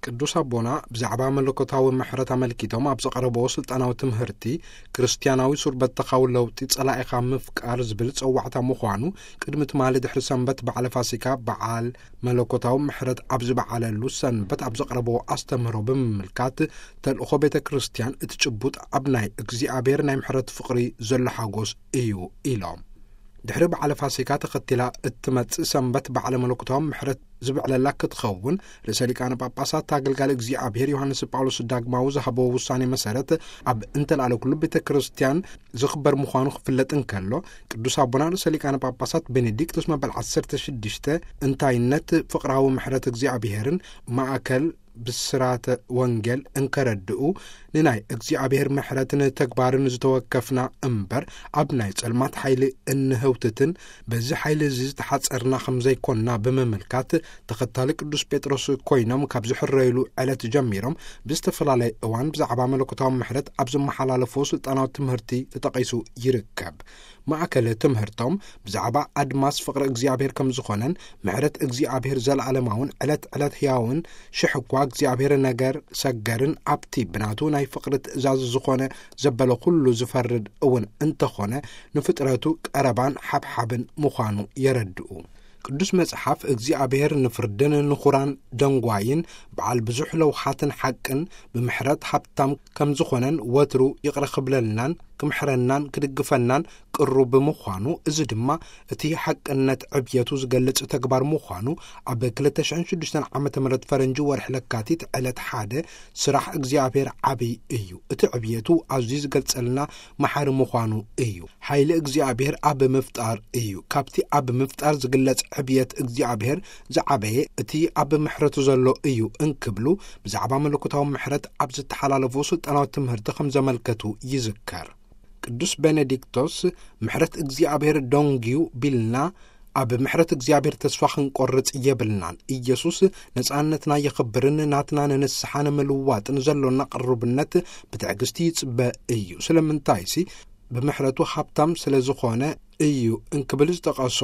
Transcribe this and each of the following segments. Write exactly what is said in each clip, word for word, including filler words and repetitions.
ቅዱስ አቦና ብዛዕባ መለኮታዊ ምሕረት አመልኪቶም ኣብ ዘቀረበዎ ስልጣናዊ ትምህርቲ ክርስቲያናዊ ሱርበት ተኻው ለውጢ ጸላኢኻ ምፍቃር ዝብል ጸዋዕታ ምዃኑ ቅድሚ ትማሊ ድሕሪ ሰንበት በዓለ ፋሲካ በዓል መለኮታዊ ምሕረት ኣብ ዝበዓለሉ ሰንበት ኣብ ዘቀረበዎ ኣስተምህሮ ብምምልካት ተልእኾ ቤተ ክርስቲያን እትጭቡጥ ኣብ ናይ እግዚኣብሔር ናይ ምሕረት ፍቕሪ ዘሎ ሓጎስ እዩ ኢሎም ድሕሪ በዓለ ፋሲካ ተኸቲላ እትመጽእ ሰንበት በዓለ መለኮታዊ ምሕረት ዝብዕለላ ክትኸውን ርእሰ ሊቃነ ጳጳሳት ኣገልጋሊ እግዚኣብሔር ዮሃንስ ጳውሎስ ዳግማዊ ዝሃበዎ ውሳኔ መሰረት ኣብ እንተላዕለ ኩሉ ቤተ ክርስቲያን ዝኽበር ምዃኑ ክፍለጥ እንከሎ ቅዱስ ኣቦና ርእሰ ሊቃነ ጳጳሳት ቤኔዲክቶስ መበል ዓሰርተ ሽዱሽተ እንታይነት ፍቕራዊ ምሕረት እግዚኣብሔርን ማእከል ብስራተ ወንጌል እንከረድኡ ንናይ እግዚኣብሔር ምሕረትን ተግባርን ዝተወከፍና እምበር ኣብ ናይ ጸልማት ሓይሊ እንህውትትን በዚ ሓይሊ እዚ ዝተሓጸርና ከም ዘይኮንና ብምምልካት ተኸታሊ ቅዱስ ጴጥሮስ ኮይኖም ካብ ዝሕረይሉ ዕለት ጀሚሮም ብዝተፈላለየ እዋን ብዛዕባ መለኮታዊ ምሕረት ኣብ ዝመሓላለፎ ስልጣናዊ ትምህርቲ ተጠቒሱ ይርከብ ማእከል ትምህርቶም ብዛዕባ ኣድማስ ፍቕሪ እግዚኣብሔር ከም ዝኾነን ምሕረት እግዚኣብሔር ዘለዓለማውን ዕለት ዕለት ሕያውን ሽሕ እኳ እግዚኣብሔር ነገር ሰገርን ኣብቲ ብናቱ ናይ ፍቕሪ ትእዛዝ ዝኾነ ዘበለ ኩሉ ዝፈርድ እውን እንተኾነ ንፍጥረቱ ቀረባን ሓብሓብን ምዃኑ የረድኡ ቅዱስ መጽሓፍ እግዚአብሔር ንፍርድን ንኹራን ደንጓይን በዓል ብዙሕ ለውሓትን ሓቅን ብምሕረት ሃብታም ከም ዝኾነን ወትሩ ይቕረ ክብለልናን ክምሕረናን ክድግፈናን ቅሩብ ብምዃኑ እዚ ድማ እቲ ሓቅነት ዕብየቱ ዝገልጽ ተግባር ምዃኑ ኣብ ክልተ ሽሕን ሽዱሽተን ዓመተ ምህረት ፈረንጂ ወርሒ ለካቲት ዕለት ሓደ ስራሕ እግዚአብሔር ዓብይ እዩ እቲ ዕብየቱ ኣዝዩ ዝገልጸልና መሓሪ ምዃኑ እዩ ሓይሊ እግዚአብሔር ኣብ ምፍጣር እዩ ካብቲ ኣብ ምፍጣር ዝግለጽ ዕብየት እግዚአብሔር ዝዓበየ እቲ ኣብ ምሕረቱ ዘሎ እዩ እንክብሉ ብዛዕባ መለኮታዊ ምሕረት ኣብ ዝተሓላለፉ ስልጣናዊ ትምህርቲ ከም ዘመልከቱ ይዝከር ቅዱስ ቤኔዲክቶስ ምሕረት እግዚአብሔር ዶንጊዩ ቢልና ኣብ ምሕረት እግዚአብሔር ተስፋ ክንቆርጽ የብልናን ኢየሱስ ነጻነትና የኽብርን ናትና ንንስሓን ምልዋጥን ዘሎና ቅርብነት ብትዕግስቲ ይጽበ እዩ ስለምንታይሲ ብምሕረቱ ሃብታም ስለ ዝኾነ እዩ እንክብል ዝጠቐሶ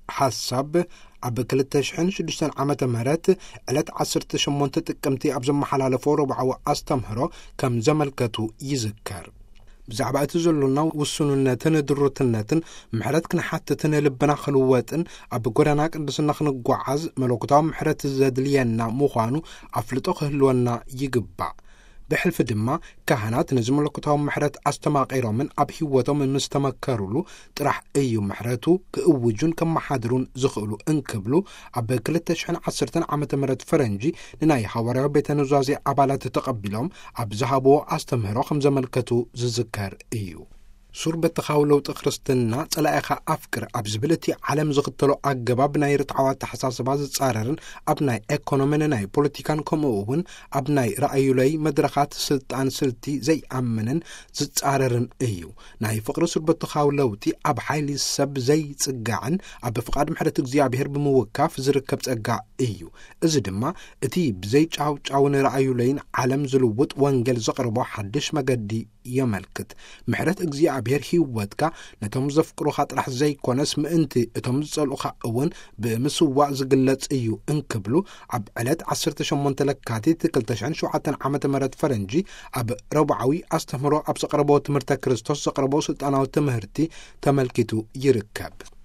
ሓሳብ ኣብ ክልተ ሽሕን ሽዱሽተን ዓመተ ምህረት ዕለት ዓሰርተ ሸሞንተ ጥቅምቲ ኣብ ዘመሓላለፎ ረብዓዊ ኣስተምህሮ ከም ዘመልከቱ ይዝከር ብዛዕባ እቲ ዘሎና ውሱንነትን ድሩትነትን ምሕረት ክንሓትትን ልብና ክልወጥን ኣብ ጎዳና ቅድስና ክንጓዓዝ መለኮታዊ ምሕረት ዘድልየና ምዃኑ ኣፍልጦ ክህልወና ይግባእ ብሕልፊ ድማ ካህናት ነዚ መለኮታዊ ምሕረት ኣስተማቒሮምን ኣብ ህይወቶም ምስተመከሩሉ ጥራሕ እዩ ምሕረቱ ክእውጁን ከመሓድሩን ዝኽእሉ እንክብሉ ኣብ ክልተ ሽሕን ዓሰርተን ዓመተ ምህረት ፈረንጂ ንናይ ሓዋርያዊ ቤተ ኑዛዜ ኣባላት ተቐቢሎም ኣብ ዝሃብዎ ኣስተምህሮ ከም ዘመልከቱ ዝዝከር እዩ ሱር በተኻው ለውጢ ክርስትና ጸላኢኻ ኣፍቅር ኣብ ዝብለቲ ዓለም ዝኽተሎ ኣገባብ ናይ ርትዓዋ ተሓሳስባ ዝጻረርን ኣብ ናይ ኤኮኖሚን ናይ ፖለቲካን ከምኡ እውን ኣብ ናይ ረኣዩለይ መድረኻት ስልጣን ስልቲ ዘይኣምንን ዝጻረርን እዩ ናይ ፍቕሪ ሱር በተኻው ለውጢ ኣብ ሓይሊ ሰብ ዘይጽጋዕን ኣብ ፍቓድ ምሕረት እግዚአብሔር ብምውካፍ ዝርከብ ጸጋ እዩ እዚ ድማ እቲ ብዘይጫውጫውን ረኣዩለይን ዓለም ዝልውጥ ወንጌል ዘቕርቦ ሓድሽ መገዲ የመልክት ምሕረት እግዚአብሔር ህይወትካ ነቶም ዘፍቅሩኻ ጥራሕ ዘይኮነስ ምእንቲ እቶም ዝጸልኡኻ እውን ብምስዋዕ ዝግለጽ እዩ እንክብሉ ኣብ ዕለት ዓሰርተ ሸሞንተ ለካቲት ክልተ ሽሕን ሸውዓተ ዓመተ ምህረት ፈረንጂ ኣብ ረብዓዊ ኣስተምህሮ ኣብ ዘቕረቦ ትምህርተ ክርስቶስ ዘቕረቦ ስልጣናዊ ትምህርቲ ተመልኪቱ ይርከብ